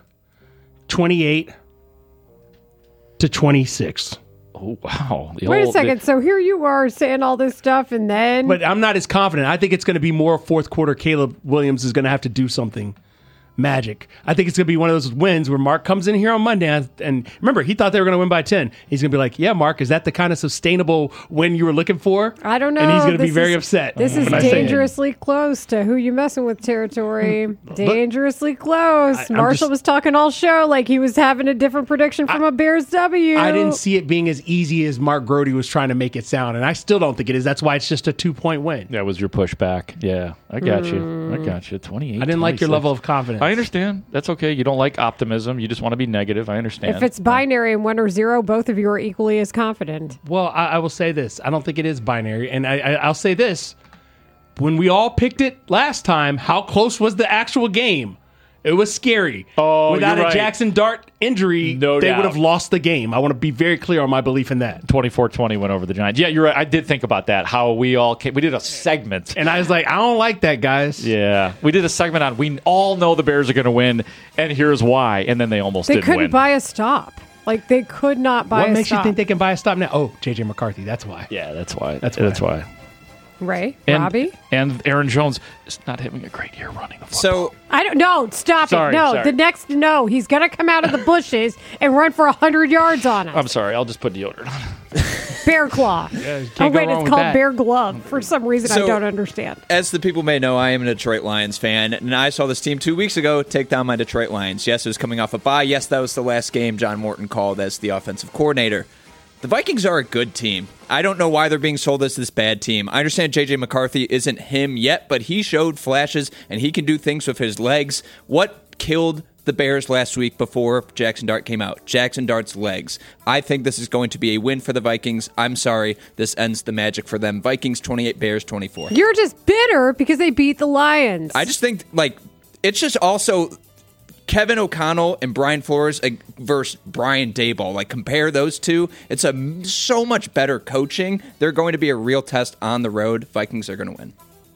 28-26. Oh, wow. Wait a second. So here you are saying all this stuff, and then... But I'm not as confident. I think it's going to be more fourth quarter. Caleb Williams is going to have to do something magic. I think it's going to be one of those wins where Mark comes in here on Monday, and remember, he thought they were going to win by 10. He's going to be like, yeah, Mark, is that the kind of sustainable win you were looking for? I don't know. And he's going to be This very is- upset. This is when I say it. dangerously close to who you messing with territory. Dangerously close. I'm Marshall just- was talking all show like he was having a different prediction from a Bears W. I didn't see it being as easy as Mark Grody was trying to make it sound, and I still don't think it is. That's why it's just a 2-point win. That was your pushback. Yeah, I got you. I got you. 28. I didn't like your 26. level of confidence. I understand. That's okay. You don't like optimism. You just want to be negative. I understand. If it's binary and 1 or 0, both of you are equally as confident. Well, I will say this. I don't think it is binary. And I'll say this. When we all picked it last time, how close was the actual game? It was scary. Oh, Without you're a right. Jackson Dart injury, No they doubt. would have lost the game. I want to be very clear on my belief in that. 24-20 went over the Giants. Yeah, you're right. I did think about that. How we all came. We did a segment. And I was like, I don't like that, guys. Yeah. We did a segment on we all know the Bears are going to win, and here's why. And then they almost They didn't couldn't win. buy a stop. Like, they could not buy What a makes stop. you think they can buy a stop now? Oh, J.J. McCarthy. That's why. Yeah, that's why. That's why. Ray? And, Robbie? And Aaron Jones is not having a great year running the football. So I don't know. Stop Sorry, it. No, sorry. the next no. He's going to come out of the bushes and run for 100 yards on us. I'm sorry. I'll just put deodorant on. Bear claw. can't Oh, go wait, wrong it's with called that. bear glove. For some reason, I So- don't understand. As the people may know, I am a Detroit Lions fan, and I saw this team 2 weeks ago take down my Detroit Lions. Yes, it was coming off a bye. Yes, that was the last game John Morton called as the offensive coordinator. The Vikings are a good team. I don't know why they're being sold as this bad team. I understand J.J. McCarthy isn't him yet, but he showed flashes, and he can do things with his legs. What killed the Bears last week before Jackson Dart came out? Jackson Dart's legs. I think this is going to be a win for the Vikings. I'm sorry. This ends the magic for them. Vikings 28, Bears 24. You're just bitter because they beat the Lions. I just think, it's just also Kevin O'Connell and Brian Flores versus Brian Daboll. Compare those two. It's so much better coaching. They're going to be a real test on the road. Vikings are going to win.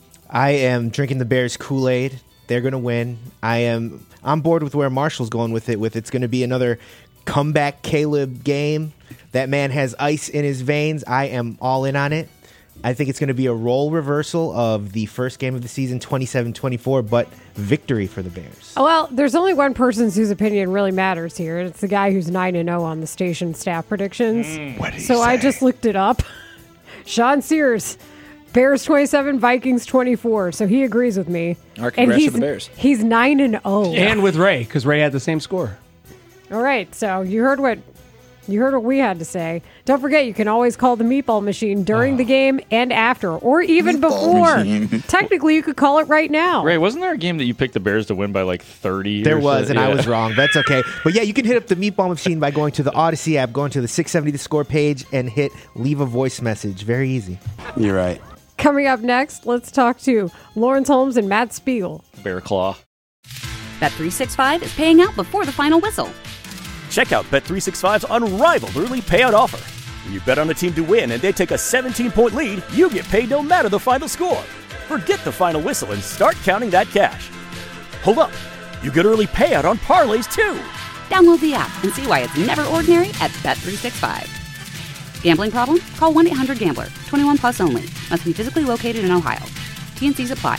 I am drinking the Bears Kool-Aid. They're going to win. I am on board with where Marshall's going with it. It's going to be another comeback Caleb game. That man has ice in his veins. I am all in on it. I think it's going to be a role reversal of the first game of the season, 27-24, but victory for the Bears. Well, there's only one person whose opinion really matters here, and it's the guy who's 9-0 on the station staff predictions. What did he So say? I just looked it up. Sean Sears, Bears 27, Vikings 24. So he agrees with me. Our congrats to the Bears. He's 9-0. And with Ray, because Ray had the same score. All right, so you heard what we had to say. Don't forget, you can always call the Meatball Machine during the game and after, or even before. Technically, you could call it right now. Ray, wasn't there a game that you picked the Bears to win by like 30? There was, and I was wrong. That's okay. But yeah, you can hit up the Meatball Machine by going to the Odyssey app, going to the 670 The Score page, and hit leave a voice message. Very easy. You're right. Coming up next, let's talk to Lawrence Holmes and Matt Spiegel. Bear Claw. Bet365 is paying out before the final whistle. Check out Bet365's unrivaled early payout offer. When you bet on a team to win and they take a 17-point lead, you get paid no matter the final score. Forget the final whistle and start counting that cash. Hold up. You get early payout on parlays, too. Download the app and see why it's never ordinary at Bet365. Gambling problem? Call 1-800-GAMBLER. 21 plus only. Must be physically located in Ohio. T&Cs apply.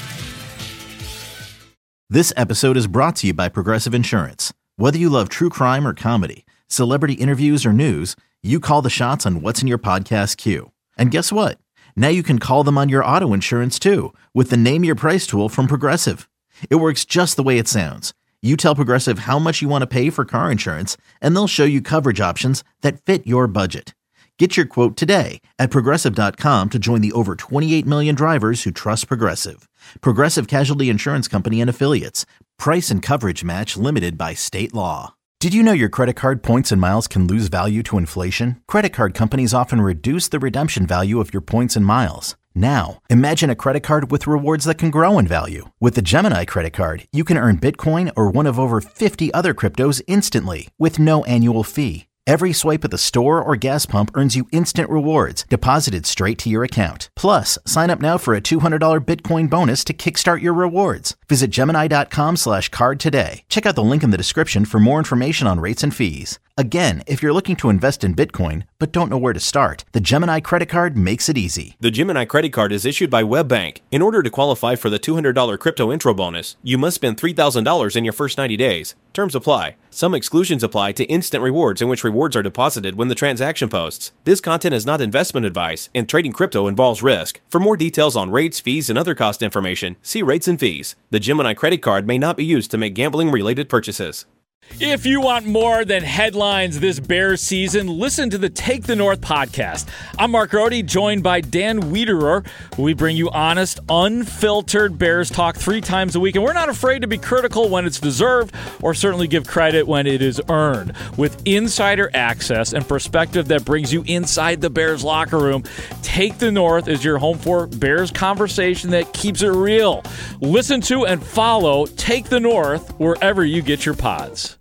This episode is brought to you by Progressive Insurance. Whether you love true crime or comedy, celebrity interviews or news, you call the shots on what's in your podcast queue. And guess what? Now you can call them on your auto insurance too with the Name Your Price tool from Progressive. It works just the way it sounds. You tell Progressive how much you want to pay for car insurance, and they'll show you coverage options that fit your budget. Get your quote today at Progressive.com to join the over 28 million drivers who trust Progressive. Progressive Casualty Insurance Company and Affiliates. Price and coverage match limited by state law. Did you know your credit card points and miles can lose value to inflation? Credit card companies often reduce the redemption value of your points and miles. Now, imagine a credit card with rewards that can grow in value. With the Gemini credit card, you can earn Bitcoin or one of over 50 other cryptos instantly with no annual fee. Every swipe at the store or gas pump earns you instant rewards deposited straight to your account. Plus, sign up now for a $200 Bitcoin bonus to kickstart your rewards. Visit Gemini.com/card today. Check out the link in the description for more information on rates and fees. Again, if you're looking to invest in Bitcoin but don't know where to start, the Gemini credit card makes it easy. The Gemini credit card is issued by WebBank. In order to qualify for the $200 crypto intro bonus, you must spend $3,000 in your first 90 days. Terms apply. Some exclusions apply to instant rewards in which rewards are deposited when the transaction posts. This content is not investment advice, and trading crypto involves risk. For more details on rates, fees, and other cost information, see rates and fees. The Gemini credit card may not be used to make gambling-related purchases. If you want more than headlines this Bears season, listen to the Take the North podcast. I'm Mark Rohde, joined by Dan Wiederer. We bring you honest, unfiltered Bears talk 3 times a week, and we're not afraid to be critical when it's deserved or certainly give credit when it is earned. With insider access and perspective that brings you inside the Bears locker room, Take the North is your home for Bears conversation that keeps it real. Listen to and follow Take the North wherever you get your pods.